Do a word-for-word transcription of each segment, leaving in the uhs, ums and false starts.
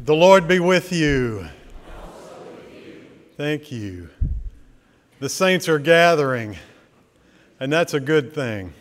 The Lord be with you. Thank you. The saints are gathering, and that's a good thing.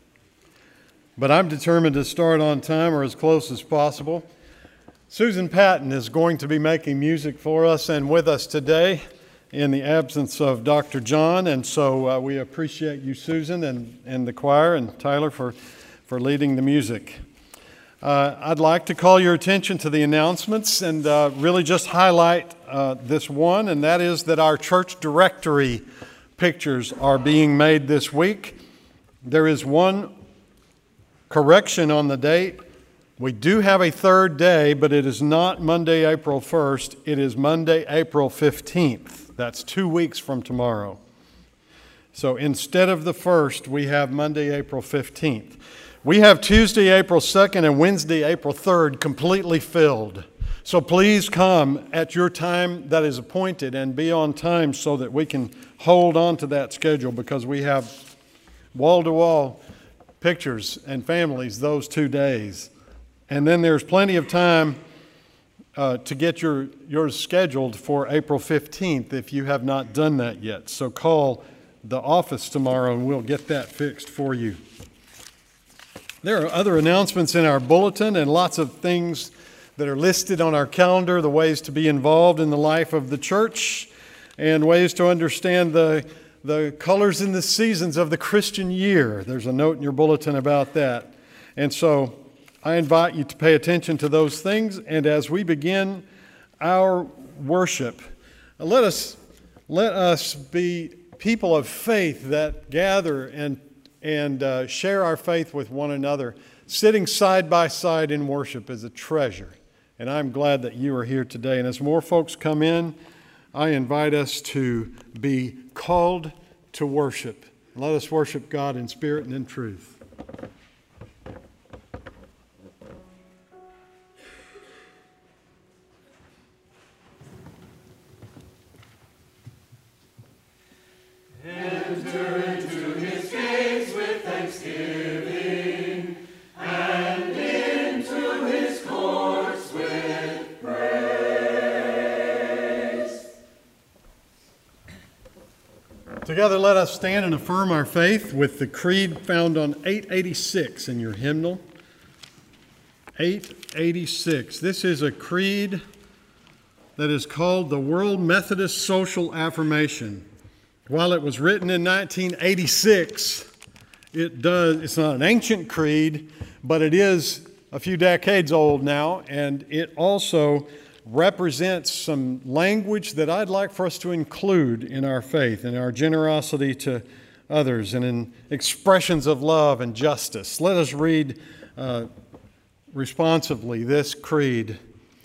But I'm determined to start on time or as close as possible. Susan Patton is going to be making music for us and with us today in the absence of Doctor John, and so uh, we appreciate you, Susan, and, and the choir, and Tyler for, for leading the music. Uh, I'd like to call your attention to the announcements and uh, really just highlight uh, this one, and that is that our church directory pictures are being made this week. There is one correction on the date. We do have a third day, but it is not Monday, April first. It is Monday, April fifteenth. That's two weeks from tomorrow. So instead of the first, we have Monday, April fifteenth. We have Tuesday, April second and Wednesday, April third completely filled. So please come at your time that is appointed and be on time so that we can hold on to that schedule, because we have wall-to-wall pictures and families those two days. And then there's plenty of time uh, to get your yours scheduled for April fifteenth if you have not done that yet. So call the office tomorrow and we'll get that fixed for you. There are other announcements in our bulletin and lots of things that are listed on our calendar, the ways to be involved in the life of the church and ways to understand the, the colors and the seasons of the Christian year. There's a note in your bulletin about that. And so I invite you to pay attention to those things. And as we begin our worship, let us, let us be people of faith that gather and and uh, share our faith with one another. Sitting side by side in worship is a treasure. And I'm glad that you are here today. And as more folks come in, I invite us to be called to worship. Let us worship God in spirit and in truth. Enter into his gates with thanksgiving, and into his courts with praise. Together let us stand and affirm our faith with the creed found on eight eighty-six in your hymnal. eight eighty-six. This is a creed that is called the World Methodist Social Affirmation. While it was written in nineteen eighty-six, it does, it's not an ancient creed, but it is a few decades old now, and it also represents some language that I'd like for us to include in our faith, in our generosity to others, and in expressions of love and justice. Let us read uh, responsively this creed.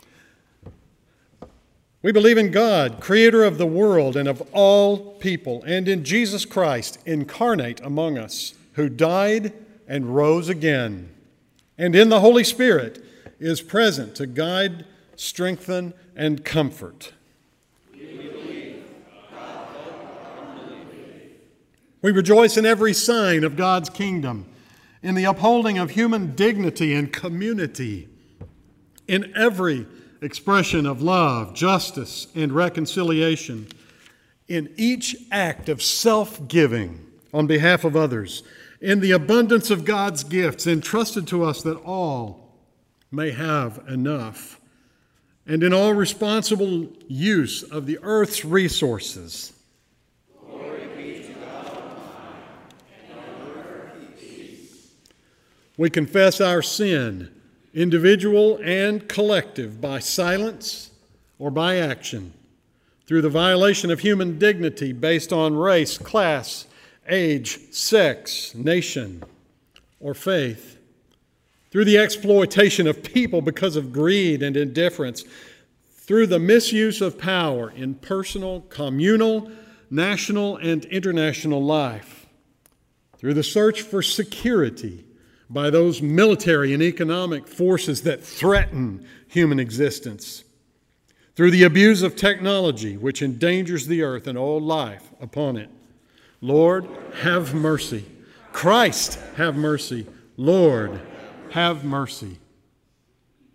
We believe in God, creator of the world and of all people, and in Jesus Christ, incarnate among us, who died and rose again, and in the Holy Spirit is present to guide, strengthen, and comfort. We believe God, we rejoice in every sign of God's kingdom, in the upholding of human dignity and community, in every expression of love, justice, and reconciliation, in each act of self-giving on behalf of others, in the abundance of God's gifts entrusted to us that all may have enough, and in all responsible use of the earth's resources. Glory be to God on high, and on earth peace. We confess our sin, individual and collective, by silence or by action, through the violation of human dignity based on race, class, age, sex, nation, or faith, through the exploitation of people because of greed and indifference, through the misuse of power in personal, communal, national, and international life, through the search for security by those military and economic forces that threaten human existence, through the abuse of technology which endangers the earth and all life upon it. Lord, have mercy. Christ, have mercy. Lord, have mercy.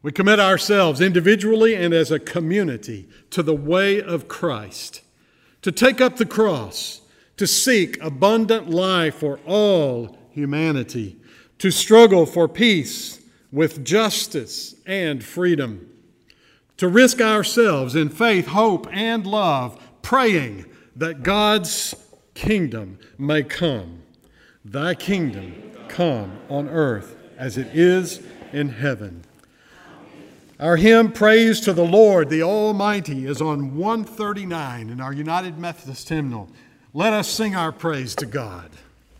We commit ourselves individually and as a community to the way of Christ, to take up the cross, to seek abundant life for all humanity, to struggle for peace with justice and freedom, to risk ourselves in faith, hope, and love, praying that God's kingdom may come. Thy kingdom come on earth as it is in heaven. Our hymn, Praise to the Lord, the Almighty, is on one thirty-nine in our United Methodist hymnal. Let us sing our praise to God.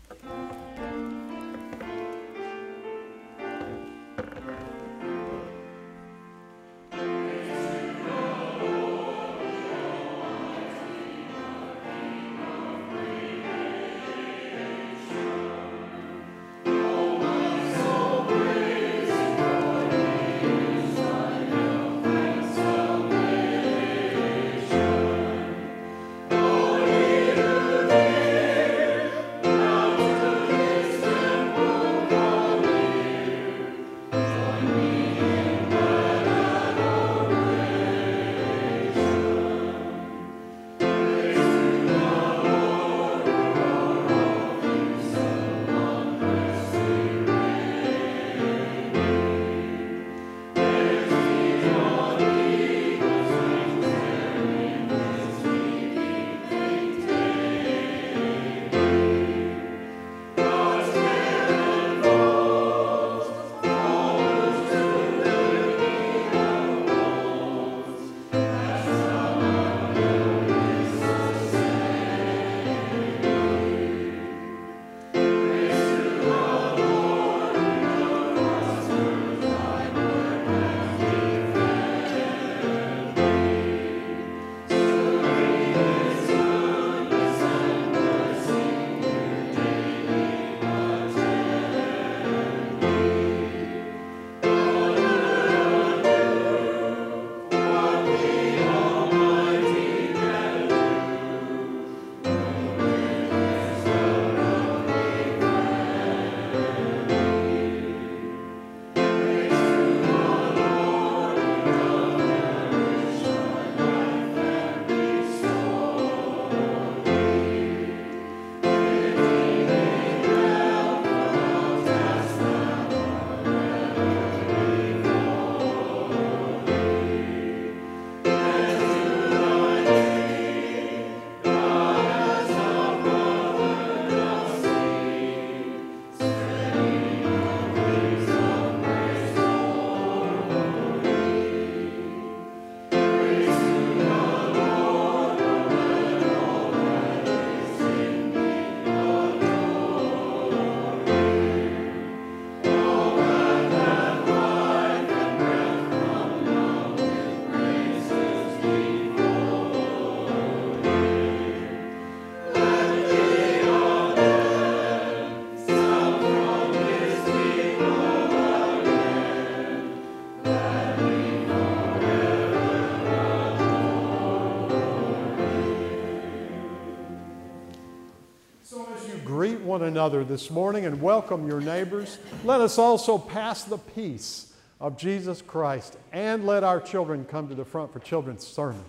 Greet one another this morning and welcome your neighbors. Let us also pass the peace of Jesus Christ and let our children come to the front for children's sermon.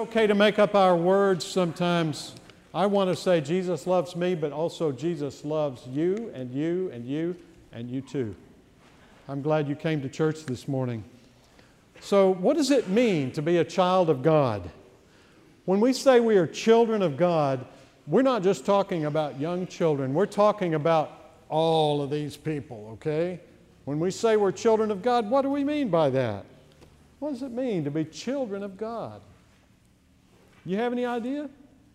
okay to make up our words sometimes. I want to say Jesus loves me, but also Jesus loves you and you and you and you too. I'm glad you came to church this morning. So what does it mean to be a child of God? When we say we are children of God, we're not just talking about young children. We're talking about all of these people, okay? When we say we're children of God, what do we mean by that? What does it mean to be children of God? You have any idea?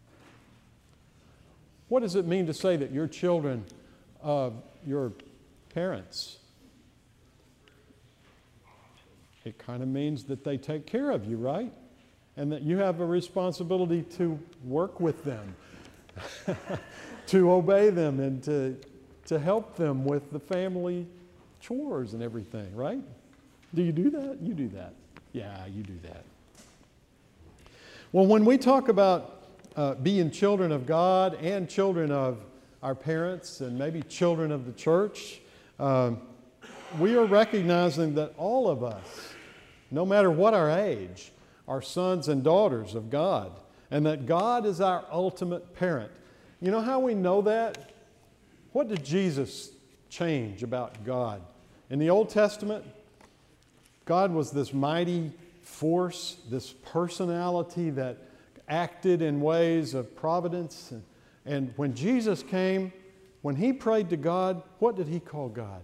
What does it mean to say that you're children of your parents? It kind of means that they take care of you, right? And that you have a responsibility to work with them, to obey them, and to, to help them with the family chores and everything, right? Do you do that? You do that. Yeah, you do that. Well, when we talk about uh, being children of God and children of our parents and maybe children of the church, uh, we are recognizing that all of us, no matter what our age, are sons and daughters of God, and that God is our ultimate parent. You know how we know that? What did Jesus change about God? In the Old Testament, God was this mighty force, this personality that acted in ways of providence. And, and when Jesus came, when He prayed to God, what did He call God?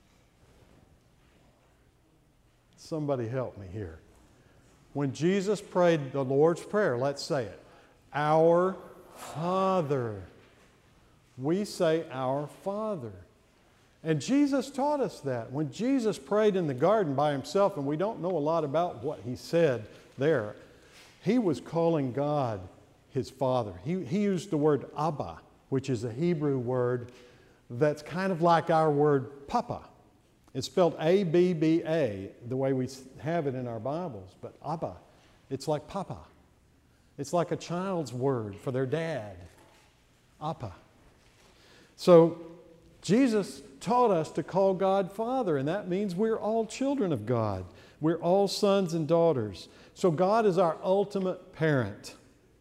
Somebody help me here. When Jesus prayed the Lord's Prayer, let's say it, Our Father. We say, Our Father. And Jesus taught us that. When Jesus prayed in the garden by Himself, and we don't know a lot about what He said there, He was calling God His Father. He, he used the word Abba, which is a Hebrew word that's kind of like our word Papa. It's spelled A B B A, the way we have it in our Bibles, but Abba, it's like Papa. It's like a child's word for their dad, Appa. So Jesus taught us to call God Father, and that means we're all children of God. We're all sons and daughters. So God is our ultimate parent.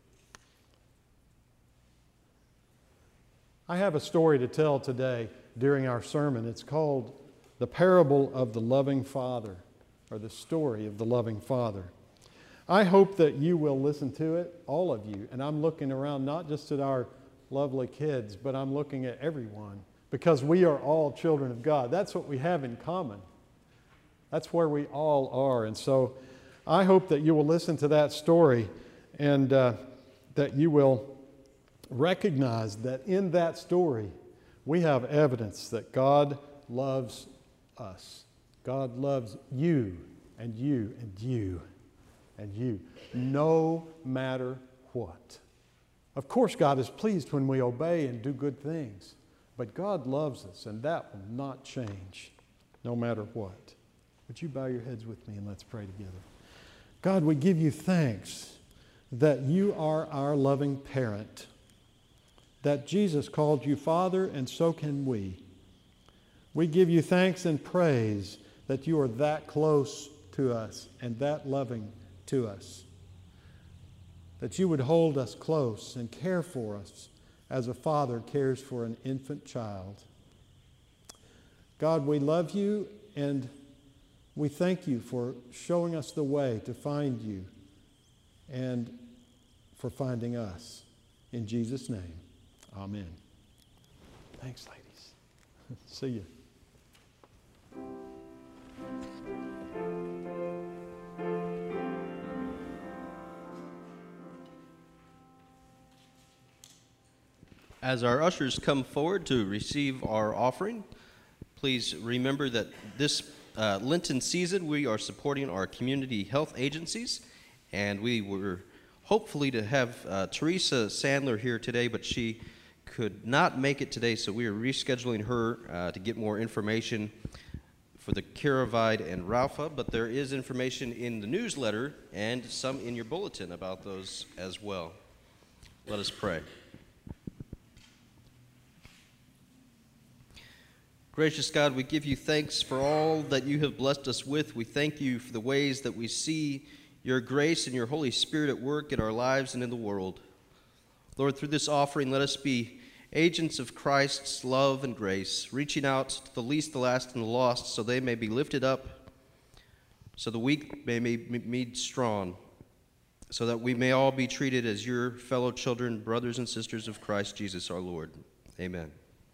I have a story to tell today during our sermon. It's called The Parable of the Loving Father, or the story of the loving Father. I hope that you will listen to it, all of you. And I'm looking around not just at our lovely kids, but I'm looking at everyone, because we are all children of God. That's what we have in common. That's where we all are. And so I hope that you will listen to that story, and uh, that you will recognize that in that story we have evidence that God loves us. God loves you and you and you and you, no matter what. Of course, God is pleased when we obey and do good things, but God loves us, and that will not change no matter what. Would you bow your heads with me and let's pray together? God, we give you thanks that you are our loving parent, that Jesus called you Father, and so can we. We give you thanks and praise that you are that close to us and that loving to us, that you would hold us close and care for us as a father cares for an infant child. God, we love you, and we thank you for showing us the way to find you and for finding us. In Jesus' name, amen. Thanks, ladies. See you. As our ushers come forward to receive our offering, please remember that this uh, Lenten season we are supporting our community health agencies, and we were hopefully to have uh, Teresa Sandler here today, but she could not make it today, so we are rescheduling her uh, to get more information for the Caravide and Ralpha, but there is information in the newsletter and some in your bulletin about those as well. Let us pray. Gracious God, we give you thanks for all that you have blessed us with. We thank you for the ways that we see your grace and your Holy Spirit at work in our lives and in the world. Lord, through this offering, let us be agents of Christ's love and grace, reaching out to the least, the last, and the lost, so they may be lifted up, so the weak may be made strong, so that we may all be treated as your fellow children, brothers and sisters of Christ Jesus our Lord. Amen.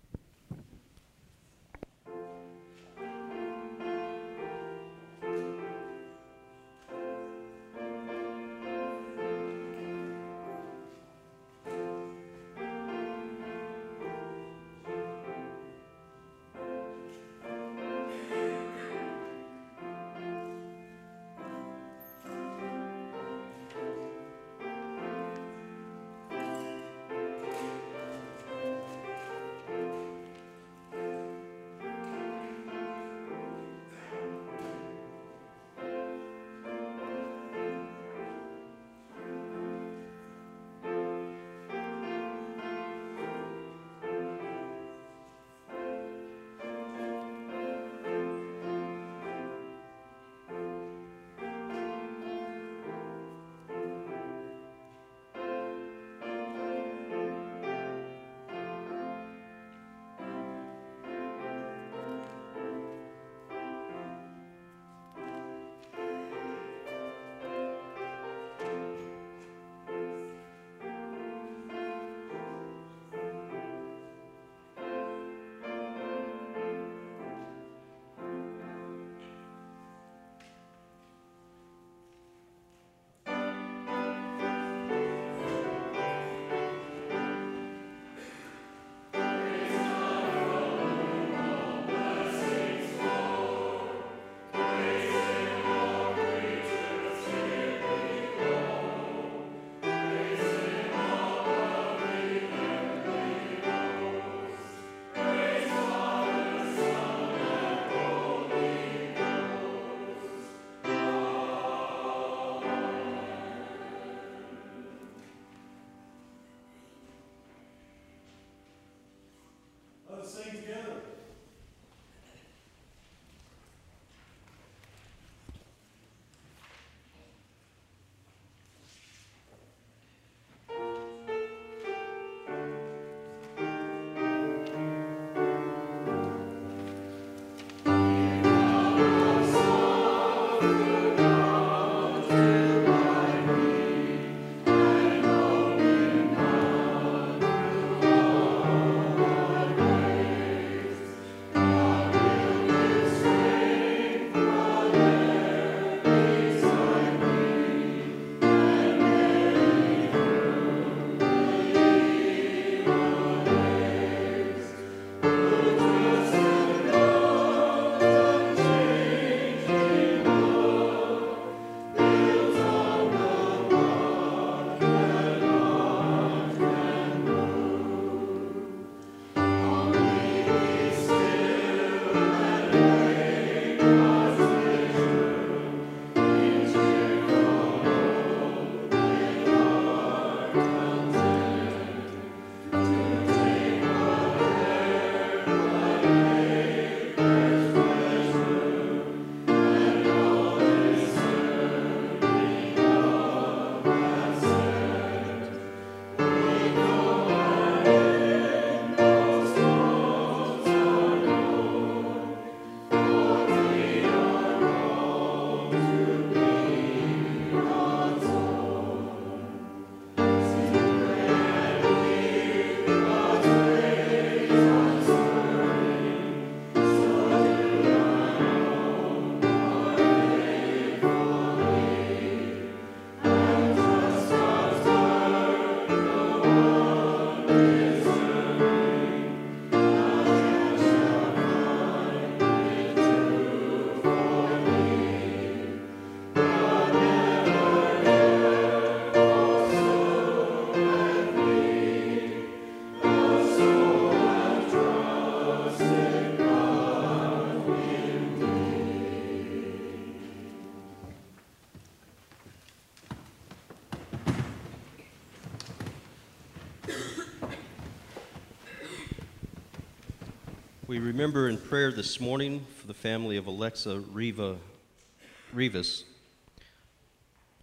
We remember in prayer this morning for the family of Alexa Riva, Rivas.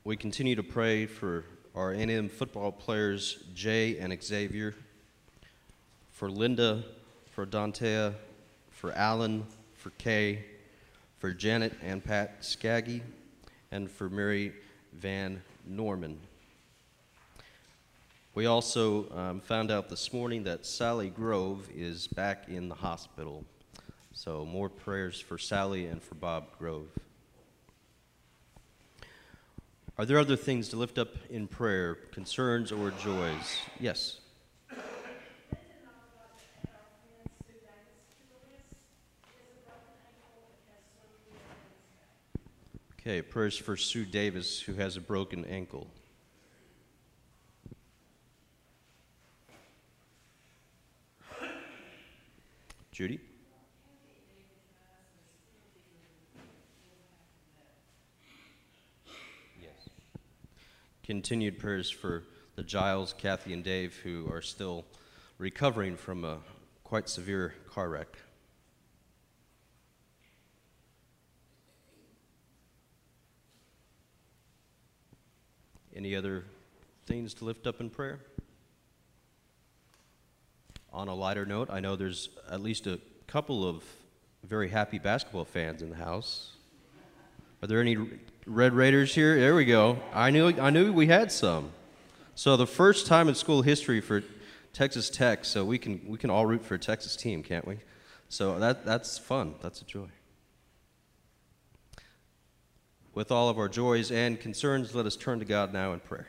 we continue to pray for our N M football players, Jay and Xavier, for Linda, for Dantea, for Alan, for Kay, for Janet and Pat Skaggy, and for Mary Van Norman. We also um, found out this morning that Sally Grove is back in the hospital. So more prayers for Sally and for Bob Grove. Are there other things to lift up in prayer, concerns or joys? Yes. Okay, prayers for Sue Davis, who has a broken ankle. Judy? Yes. Continued prayers for the Giles, Kathy, and Dave, who are still recovering from a quite severe car wreck. Any other things to lift up in prayer? On a lighter note, I know there's at least a couple of very happy basketball fans in the house. Are there any Red Raiders here? There we go. I knew I knew we had some. So the first time in school history for Texas Tech, so we can we can all root for a Texas team, can't we? So that that's fun. That's a joy. With all of our joys and concerns, let us turn to God now in prayer.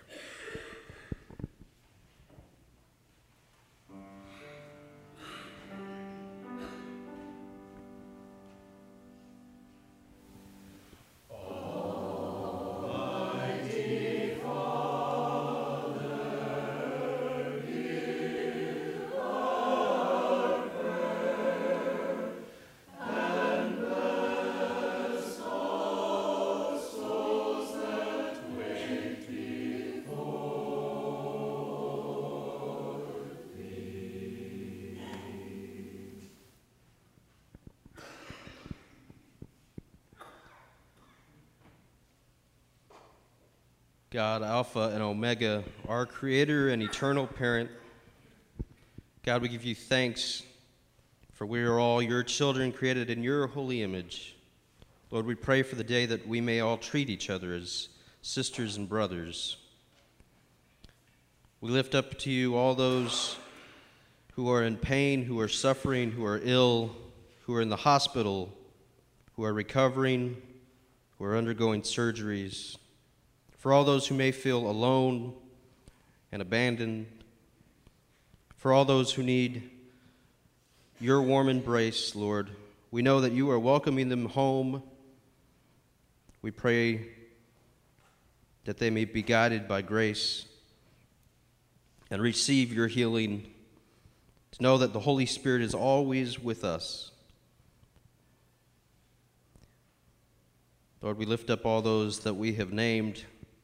God, Alpha and Omega, our Creator and eternal Parent, God, we give you thanks for we are all your children created in your holy image. Lord, we pray for the day that we may all treat each other as sisters and brothers. We lift up to you all those who are in pain, who are suffering, who are ill, who are in the hospital, who are recovering, who are undergoing surgeries. For all those who may feel alone and abandoned, for all those who need your warm embrace, Lord, we know that you are welcoming them home. We pray that they may be guided by grace and receive your healing, to know that the Holy Spirit is always with us. Lord, we lift up all those that we have named,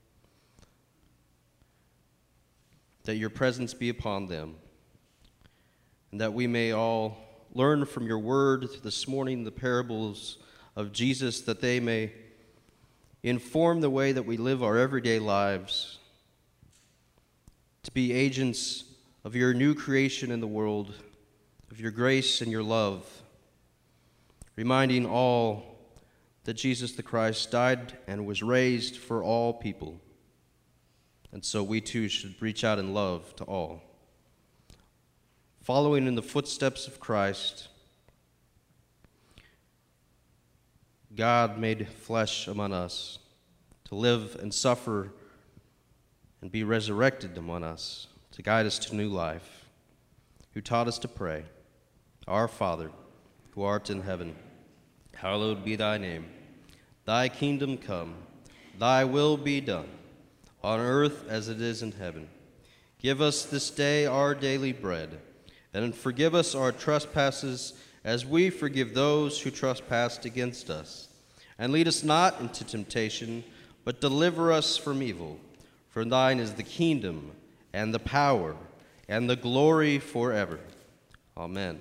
that your presence be upon them, and that we may all learn from your word this morning, the parables of Jesus, that they may inform the way that we live our everyday lives, to be agents of your new creation in the world, of your grace and your love, reminding all that Jesus the Christ died and was raised for all people. And so we too should reach out in love to all. Following in the footsteps of Christ, God made flesh among us to live and suffer and be resurrected among us, to guide us to new life, who taught us to pray, Our Father, who art in heaven, hallowed be thy name. Thy kingdom come, thy will be done, on earth as it is in heaven. Give us this day our daily bread, and forgive us our trespasses as we forgive those who trespass against us. And lead us not into temptation, but deliver us from evil. For thine is the kingdom, and the power, and the glory forever. Amen.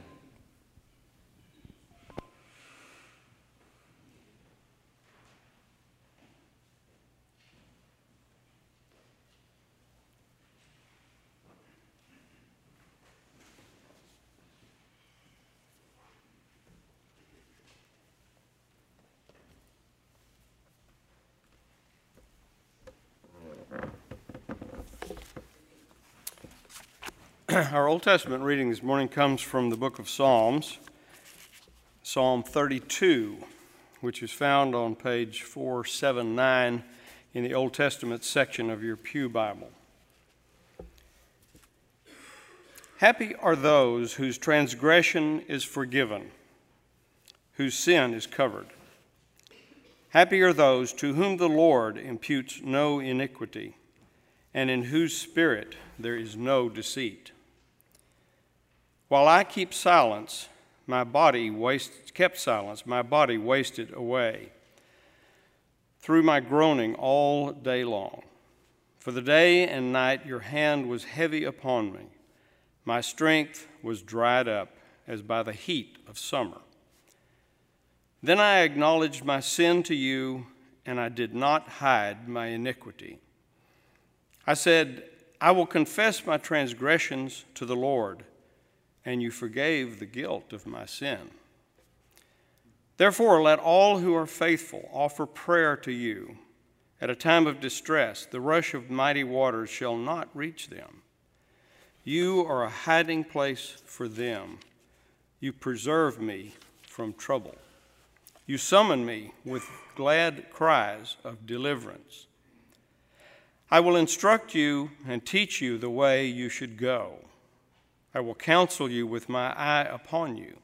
Our Old Testament reading this morning comes from the book of Psalms, Psalm thirty-two, which is found on page four seventy-nine in the Old Testament section of your Pew Bible. Happy are those whose transgression is forgiven, whose sin is covered. Happy are those to whom the Lord imputes no iniquity, and in whose spirit there is no deceit. While I keep silence, my body waste, kept silence, my body wasted away through my groaning all day long. For the day and night your hand was heavy upon me. My strength was dried up as by the heat of summer. Then I acknowledged my sin to you, and I did not hide my iniquity. I said, I will confess my transgressions to the Lord, and you forgave the guilt of my sin. Therefore, let all who are faithful offer prayer to you. At a time of distress, the rush of mighty waters shall not reach them. You are a hiding place for them. You preserve me from trouble. You summon me with glad cries of deliverance. I will instruct you and teach you the way you should go. I will counsel you with my eye upon you.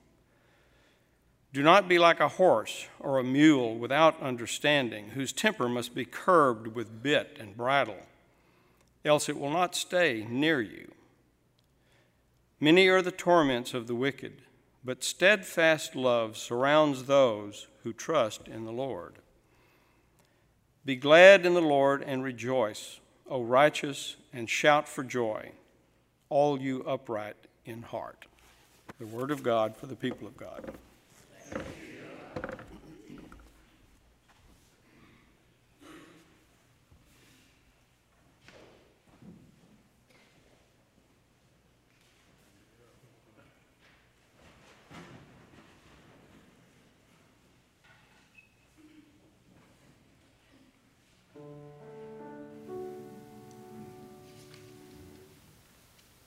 Do not be like a horse or a mule without understanding, whose temper must be curbed with bit and bridle, else it will not stay near you. Many are the torments of the wicked, but steadfast love surrounds those who trust in the Lord. Be glad in the Lord and rejoice, O righteous, and shout for joy, all you upright in heart. The word of God for the people of God.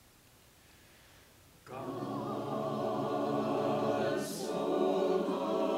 God so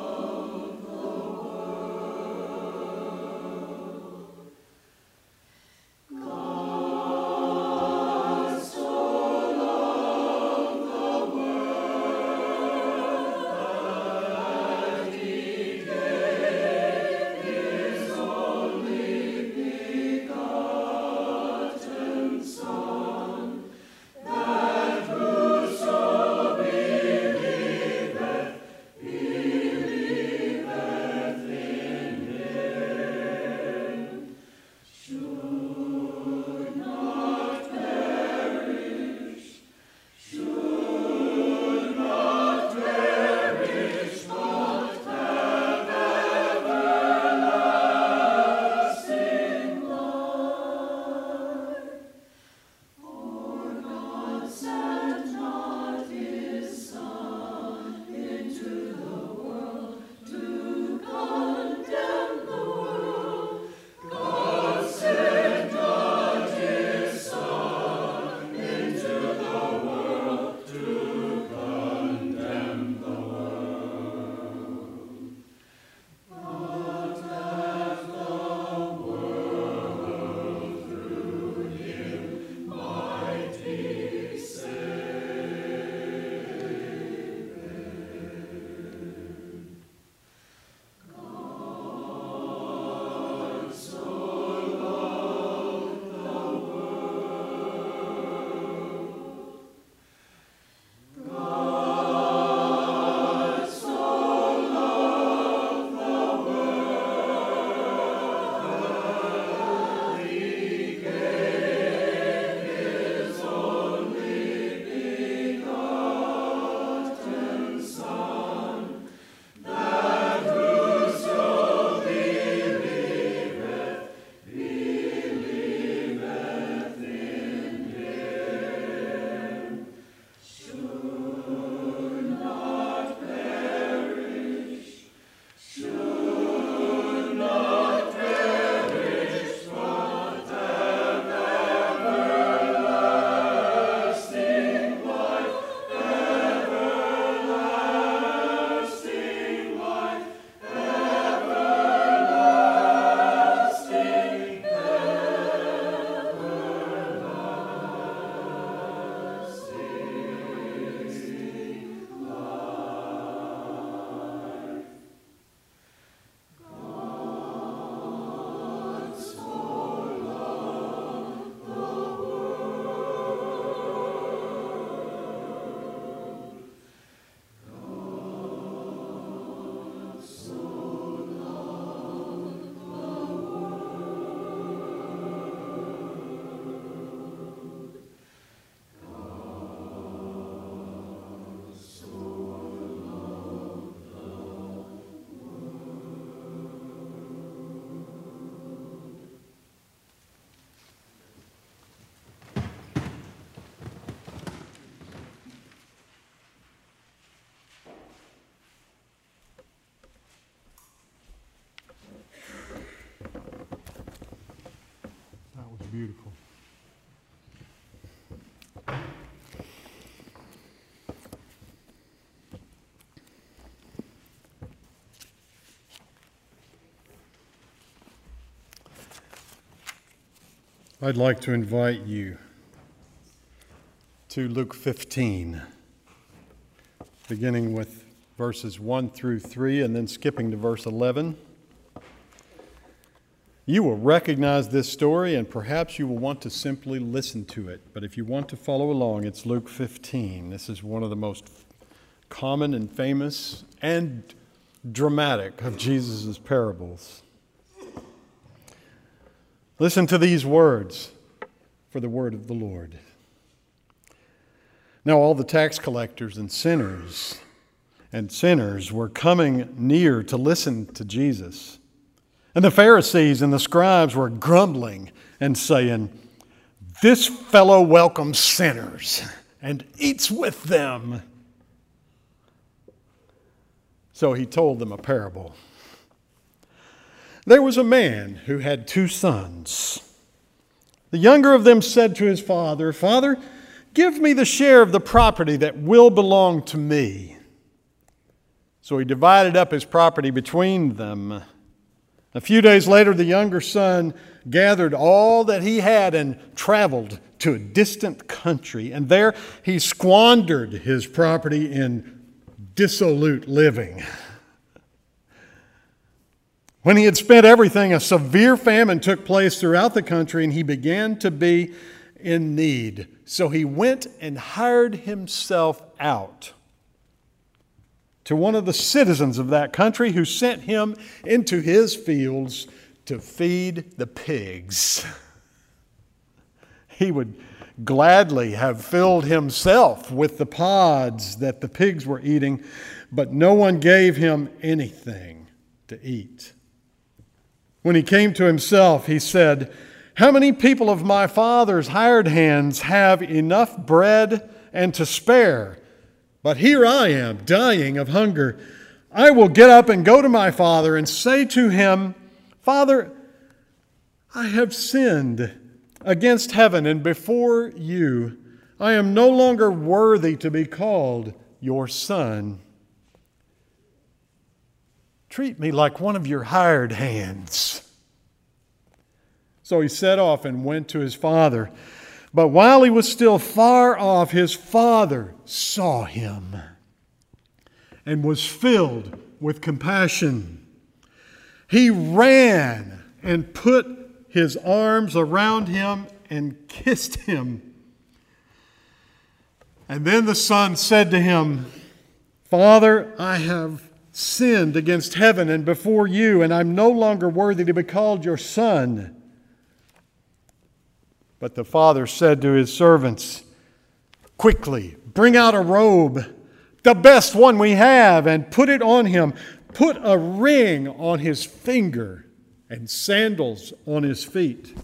I'd like to invite you to Luke fifteen, beginning with verses one through three and then skipping to verse eleven. You will recognize this story and perhaps you will want to simply listen to it. But if you want to follow along, it's Luke fifteen. This is one of the most common and famous and dramatic of Jesus' parables. Listen to these words for the word of the Lord. Now all the tax collectors and sinners and sinners were coming near to listen to Jesus. And the Pharisees and the scribes were grumbling and saying, "This fellow welcomes sinners and eats with them." So he told them a parable. There was a man who had two sons. The younger of them said to his father, "Father, give me the share of the property that will belong to me." So he divided up his property between them. A few days later, the younger son gathered all that he had and traveled to a distant country. And there he squandered his property in dissolute living. When he had spent everything, a severe famine took place throughout the country, and he began to be in need. So he went and hired himself out to one of the citizens of that country, who sent him into his fields to feed the pigs. He would gladly have filled himself with the pods that the pigs were eating, but no one gave him anything to eat. When he came to himself, he said, "How many people of my father's hired hands have enough bread and to spare? But here I am, dying of hunger. I will get up and go to my father and say to him, 'Father, I have sinned against heaven and before you. I am no longer worthy to be called your son. Treat me like one of your hired hands.' So he set off and went to his father. But while he was still far off, his father saw him and was filled with compassion. He ran and put his arms around him and kissed him. And then the son said to him, 'Father, I have sinned against heaven and before you, and I'm no longer worthy to be called your son.' But the father said to his servants, 'Quickly, bring out a robe, the best one we have, and put it on him. Put a ring on his finger and sandals on his feet.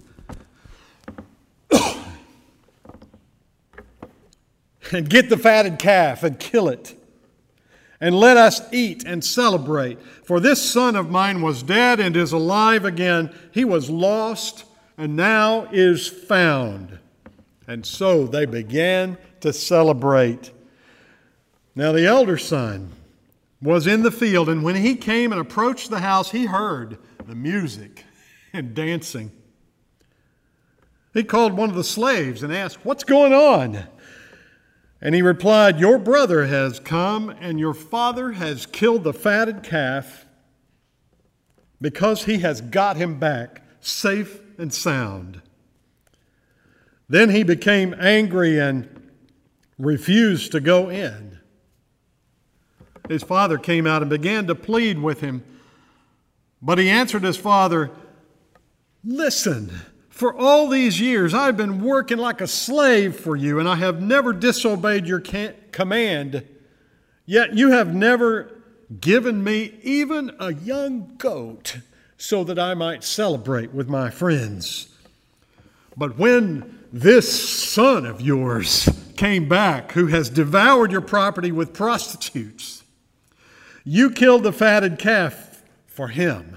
And get the fatted calf and kill it. And let us eat and celebrate. For this son of mine was dead and is alive again. He was lost and now is found.' And so they began to celebrate. Now the elder son was in the field, and when he came and approached the house, he heard the music and dancing. He called one of the slaves and asked, 'What's going on?' And he replied, 'Your brother has come, and your father has killed the fatted calf because he has got him back safe and sound.' Then he became angry and refused to go in. His father came out and began to plead with him. But he answered his father, 'Listen, for all these years I've been working like a slave for you, and I have never disobeyed your command. Yet you have never given me even a young goat so that I might celebrate with my friends. But when this son of yours came back, who has devoured your property with prostitutes, you killed the fatted calf for him.'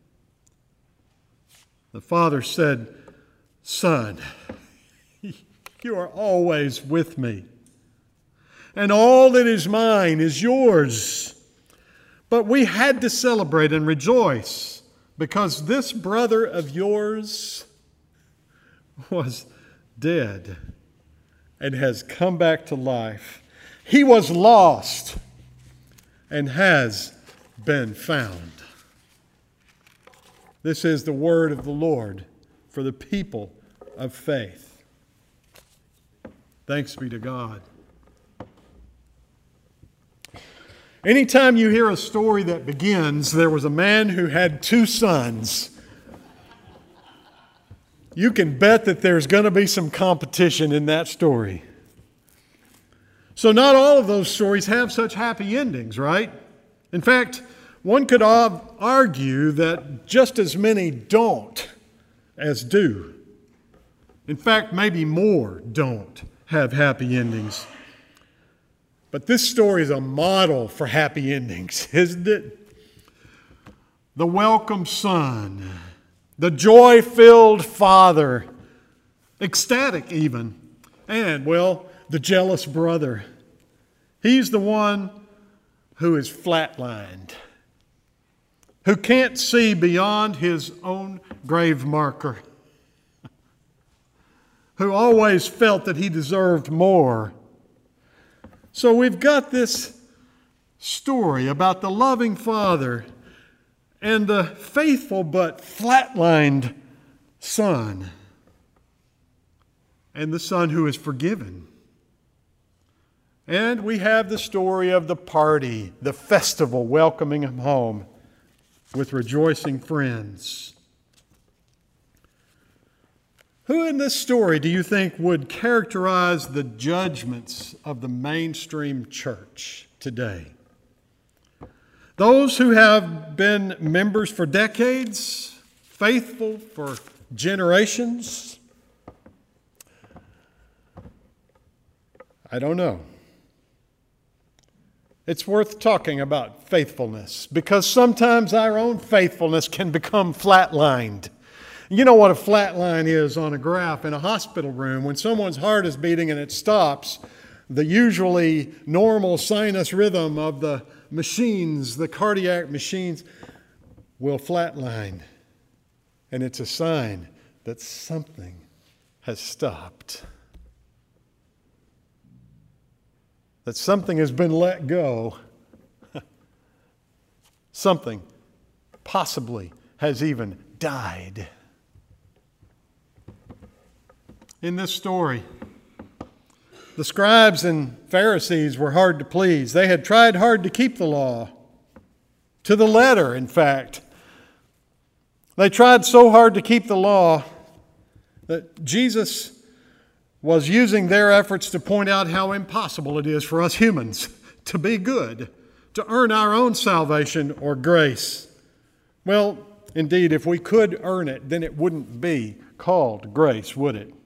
The father said, 'Son, you are always with me, and all that is mine is yours. But we had to celebrate and rejoice, because this brother of yours was dead and has come back to life. He was lost and has been found. This is the word of the Lord for the people of faith. Thanks be to God. Anytime you hear a story that begins, there was a man who had two sons, you can bet that there's going to be some competition in that story. So not all of those stories have such happy endings, right? In fact, one could argue that just as many don't as do. In fact, maybe more don't have happy endings. But this story is a model for happy endings, isn't it? The welcome son, the joy-filled father, ecstatic even, and, well, the jealous brother. He's the one who is flatlined, who can't see beyond his own grave marker, who always felt that he deserved more. So we've got this story about the loving father and the faithful but flatlined son, and the son who is forgiven. And we have the story of the party, the festival, welcoming him home with rejoicing friends. Who in this story do you think would characterize the judgments of the mainstream church today? Those who have been members for decades, faithful for generations? I don't know. It's worth talking about faithfulness because sometimes our own faithfulness can become flatlined. You know what a flat line is on a graph in a hospital room. When someone's heart is beating and it stops, the usually normal sinus rhythm of the machines, the cardiac machines, will flatline. And it's a sign that something has stopped. That something has been let go. Something possibly has even died. In this story, the scribes and Pharisees were hard to please. They had tried hard to keep the law, to the letter, in fact. They tried so hard to keep the law that Jesus was using their efforts to point out how impossible it is for us humans to be good, to earn our own salvation or grace. Well, indeed, if we could earn it, then it wouldn't be called grace, would it?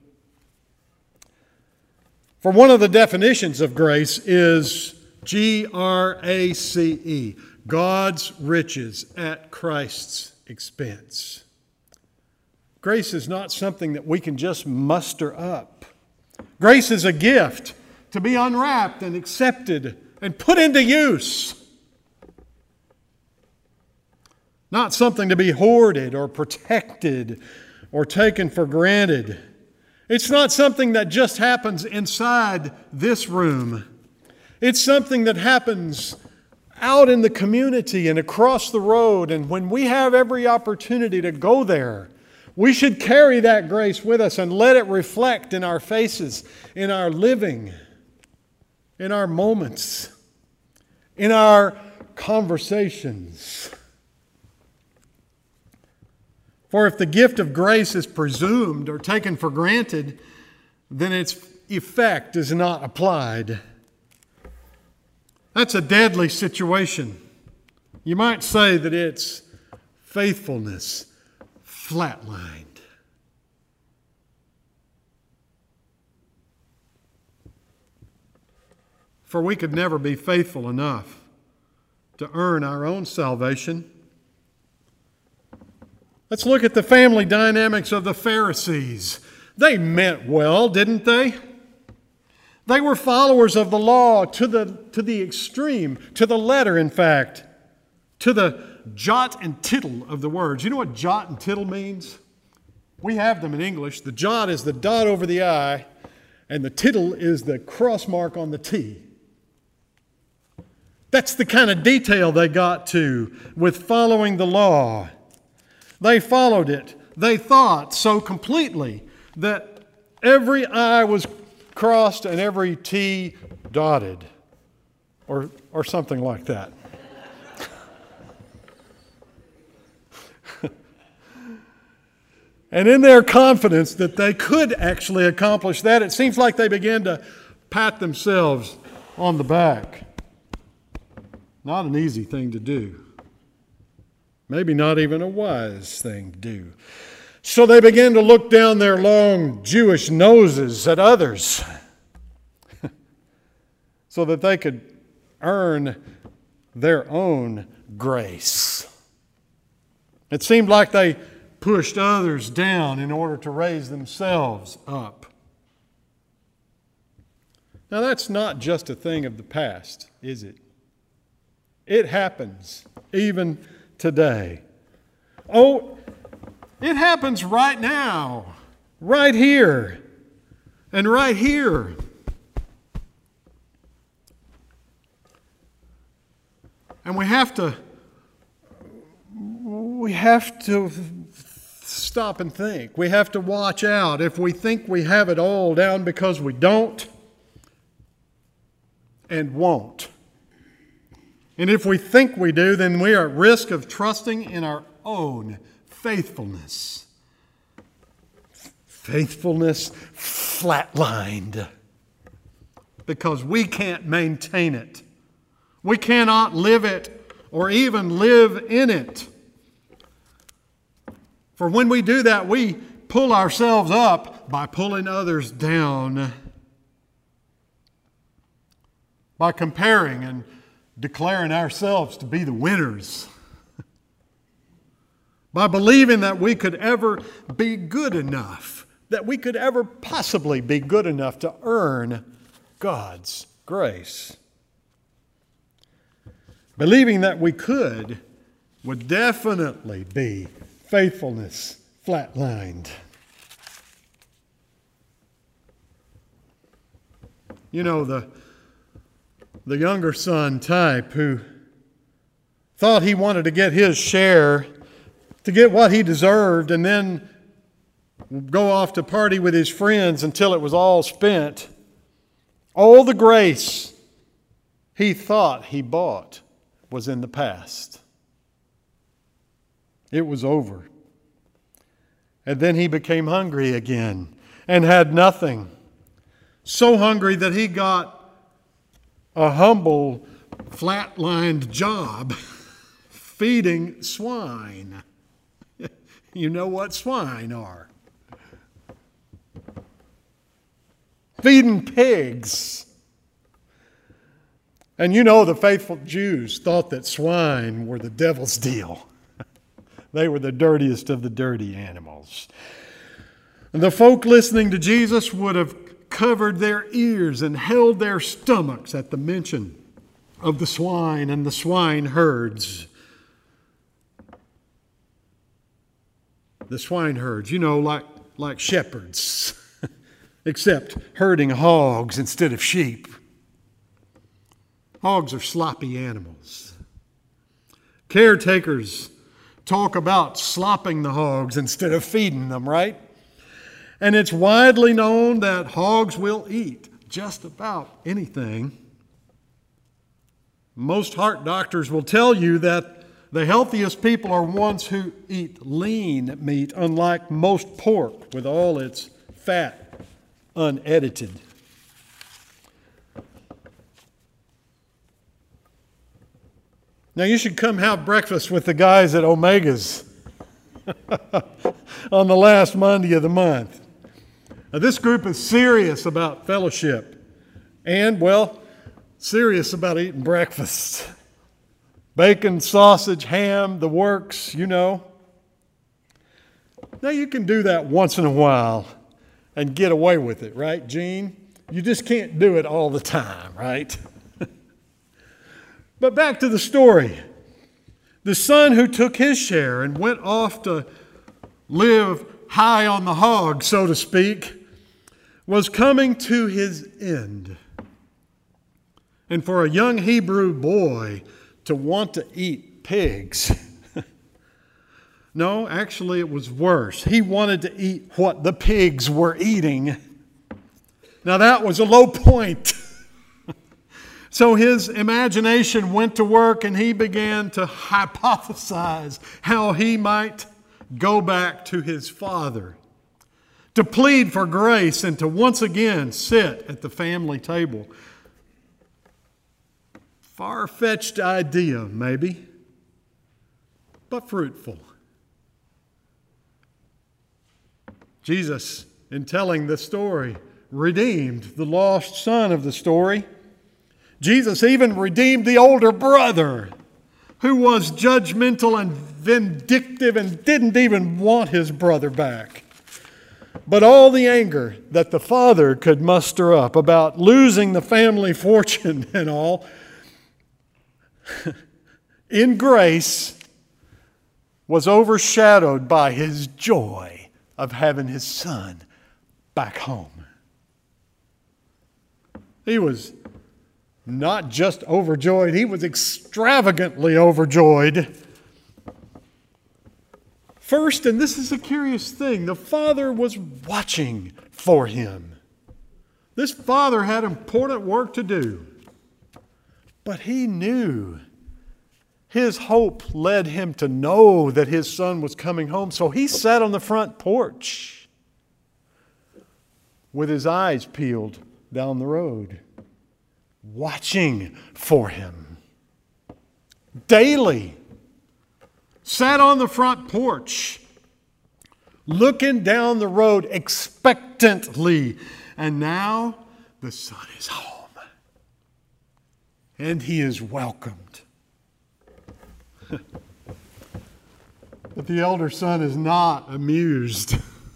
For one of the definitions of grace is G R A C E, God's riches at Christ's expense. Grace is not something that we can just muster up. Grace is a gift to be unwrapped and accepted and put into use. Not something to be hoarded or protected or taken for granted. It's not something that just happens inside this room. It's something that happens out in the community and across the road. And when we have every opportunity to go there, we should carry that grace with us and let it reflect in our faces, in our living, in our moments, in our conversations. For if the gift of grace is presumed or taken for granted, then its effect is not applied. That's a deadly situation. You might say that it's faithfulness flatlined. For we could never be faithful enough to earn our own salvation. Let's look at the family dynamics of the Pharisees. They meant well, didn't they? They were followers of the law to the, to the extreme, to the letter, in fact, to the jot and tittle of the words. You know what jot and tittle means? We have them in English. The jot is the dot over the I, and the tittle is the cross mark on the T. That's the kind of detail they got to with following the law. They followed it. They thought so completely that every I was crossed and every T dotted, or, or something like that. And in their confidence that they could actually accomplish that, it seems like they began to pat themselves on the back. Not an easy thing to do. Maybe not even a wise thing to do. So they began to look down their long Jewish noses at others so that they could earn their own grace. It seemed like they pushed others down in order to raise themselves up. Now, that's not just a thing of the past, is it? It happens even today. Oh, it happens right now, right here, and right here. And we have to, we have to stop and think. We have to watch out. If we think we have it all down, because we don't and won't. And if we think we do, then we are at risk of trusting in our own faithfulness. Faithfulness flatlined. Because we can't maintain it. We cannot live it or even live in it. For when we do that, we pull ourselves up by pulling others down. By comparing and declaring ourselves to be the winners. By believing that we could ever be good enough, that we could ever possibly be good enough to earn God's grace. Believing that we could would definitely be faithfulness flatlined. You know, the, the younger son type who thought he wanted to get his share, to get what he deserved, and then go off to party with his friends until it was all spent. All the grace he thought he bought was in the past. It was over. And then he became hungry again and had nothing. So hungry that he got a humble, flat-lined job feeding swine. You know what swine are. Feeding pigs. And you know the faithful Jews thought that swine were the devil's deal. They were the dirtiest of the dirty animals. And the folk listening to Jesus would have covered their ears and held their stomachs at the mention of the swine and the swine herds. The swine herds, you know, like, like shepherds, except herding hogs instead of sheep. Hogs are sloppy animals. Caretakers talk about slopping the hogs instead of feeding them, right? And it's widely known that hogs will eat just about anything. Most heart doctors will tell you that the healthiest people are ones who eat lean meat, unlike most pork with all its fat unedited. Now you should come have breakfast with the guys at Omega's on the last Monday of the month. Now, this group is serious about fellowship and, well, serious about eating breakfast. Bacon, sausage, ham, the works, you know. Now you can do that once in a while and get away with it, right, Gene? You just can't do it all the time, right? But back to the story. The son who took his share and went off to live high on the hog, so to speak, was coming to his end. And for a young Hebrew boy to want to eat pigs, no, actually it was worse. He wanted to eat what the pigs were eating. Now that was a low point. So his imagination went to work and he began to hypothesize how he might go back to his father, to plead for grace and to once again sit at the family table. Far-fetched idea, maybe, but fruitful. Jesus, in telling the story, redeemed the lost son of the story. Jesus even redeemed the older brother who was judgmental and vindictive and didn't even want his brother back. But all the anger that the father could muster up about losing the family fortune and all, in grace, was overshadowed by his joy of having his son back home. He was not just overjoyed, he was extravagantly overjoyed. First, and this is a curious thing, the father was watching for him. This father had important work to do, but he knew. His hope led him to know that his son was coming home, so he sat on the front porch with his eyes peeled down the road, watching for him. Daily, sat on the front porch, looking down the road expectantly. And now the son is home. And he is welcomed. But the elder son is not amused.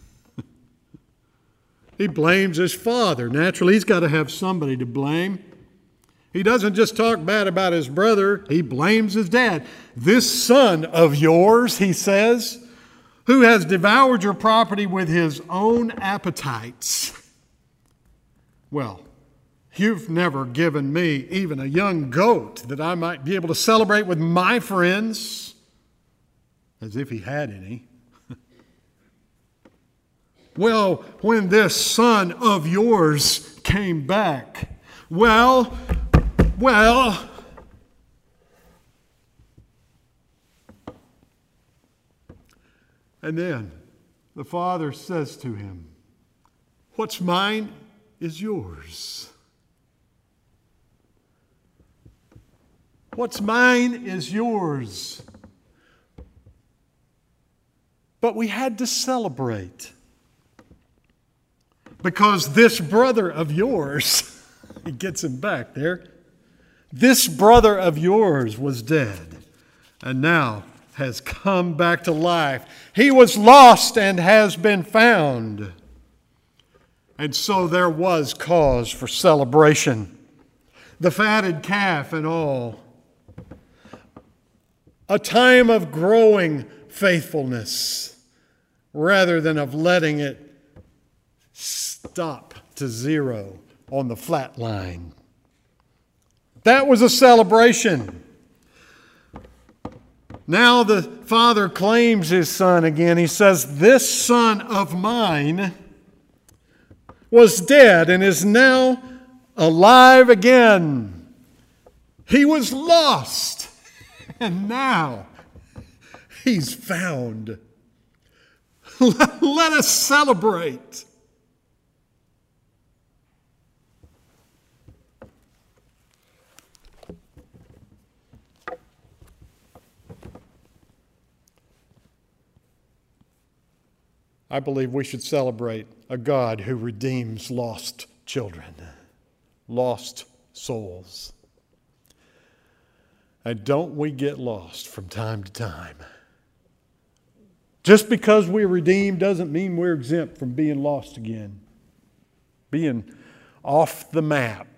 He blames his father. Naturally, he's got to have somebody to blame. He doesn't just talk bad about his brother, he blames his dad. This son of yours, he says, who has devoured your property with his own appetites. Well, you've never given me even a young goat that I might be able to celebrate with my friends, as if he had any. Well, when this son of yours came back, well, well, and then the father says to him, what's mine is yours. What's mine is yours. But we had to celebrate because this brother of yours, he gets him back there, this brother of yours was dead and now has come back to life. He was lost and has been found. And so there was cause for celebration. The fatted calf and all. A time of growing faithfulness rather than of letting it stop to zero on the flat line. That was a celebration. Now the father claims his son again. He says, this son of mine was dead and is now alive again. He was lost and now he's found. Let us celebrate. I believe we should celebrate a God who redeems lost children, lost souls. And don't we get lost from time to time? Just because we're redeemed doesn't mean we're exempt from being lost again, being off the map.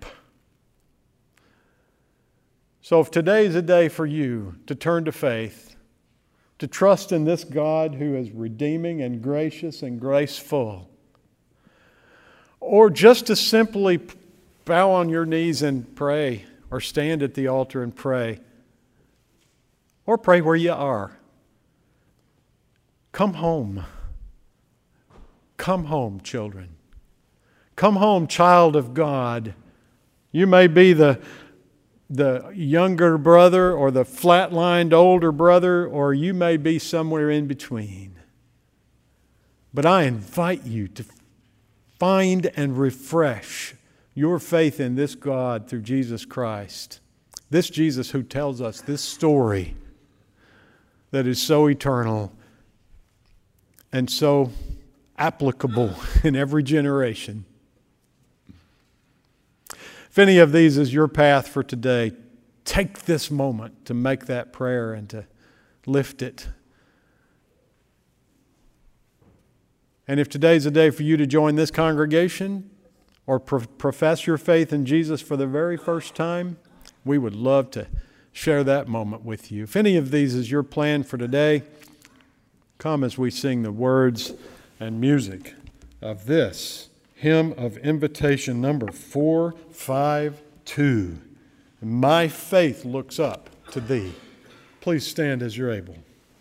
So if today's a day for you to turn to faith, to trust in this God who is redeeming and gracious and graceful, or just to simply bow on your knees and pray, or stand at the altar and pray, or pray where you are. Come home. Come home, children. Come home, child of God. You may be the, the younger brother or the flatlined older brother, or you may be somewhere in between. But I invite you to find and refresh your faith in this God through Jesus Christ. This Jesus who tells us this story that is so eternal and so applicable in every generation. If any of these is your path for today, take this moment to make that prayer and to lift it. And if today's a day for you to join this congregation or pro- profess your faith in Jesus for the very first time, we would love to share that moment with you. If any of these is your plan for today, come as we sing the words and music of this hymn of invitation number four five two. My faith looks up to thee. Please stand as you're able.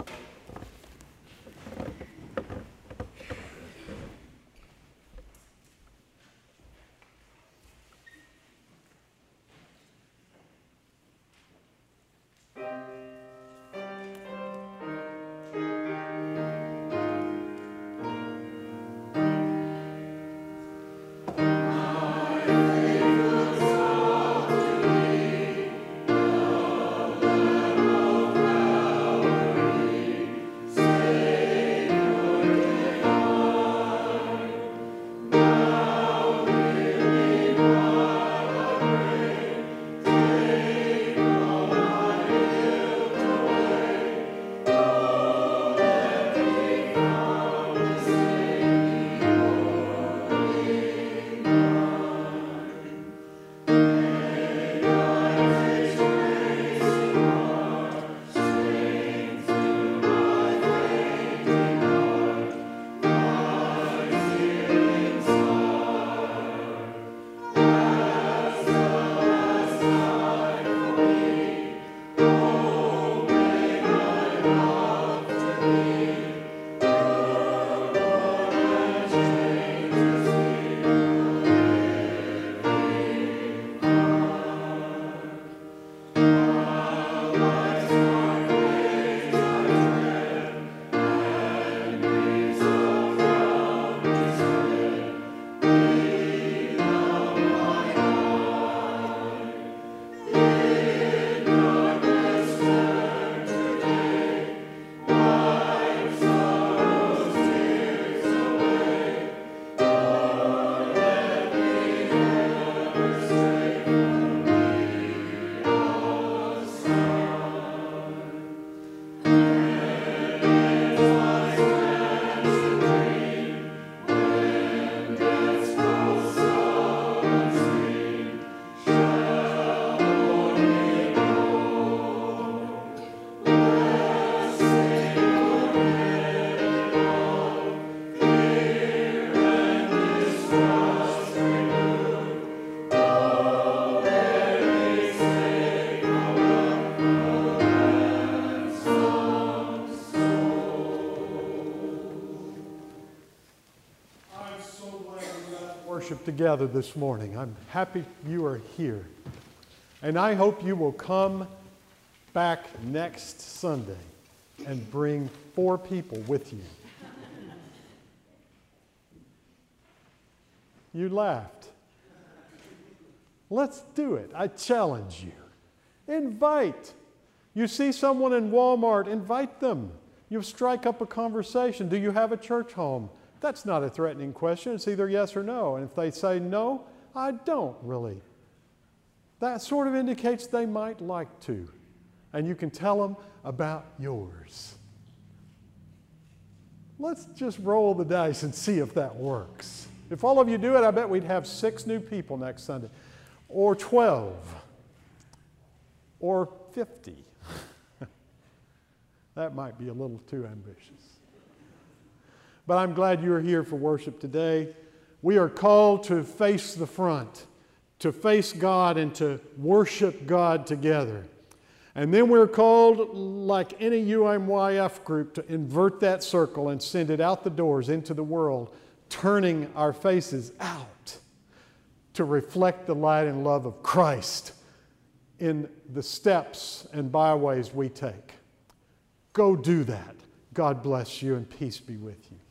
Worship together this morning. I'm happy you are here. And I hope you will come back next Sunday and bring four people with you. You laughed. Let's do it. I challenge you. Invite. You see someone in Walmart, invite them. You strike up a conversation. Do you have a church home? That's not a threatening question. It's either yes or no. And if they say no, I don't really. That sort of indicates they might like to. And you can tell them about yours. Let's just roll the dice and see if that works. If all of you do it, I bet we'd have six new people next Sunday. Or twelve. Or fifty. That might be a little too ambitious. But I'm glad you're here for worship today. We are called to face the front, to face God and to worship God together. And then we're called, like any U M Y F group, to invert that circle and send it out the doors into the world, turning our faces out to reflect the light and love of Christ in the steps and byways we take. Go do that. God bless you and peace be with you.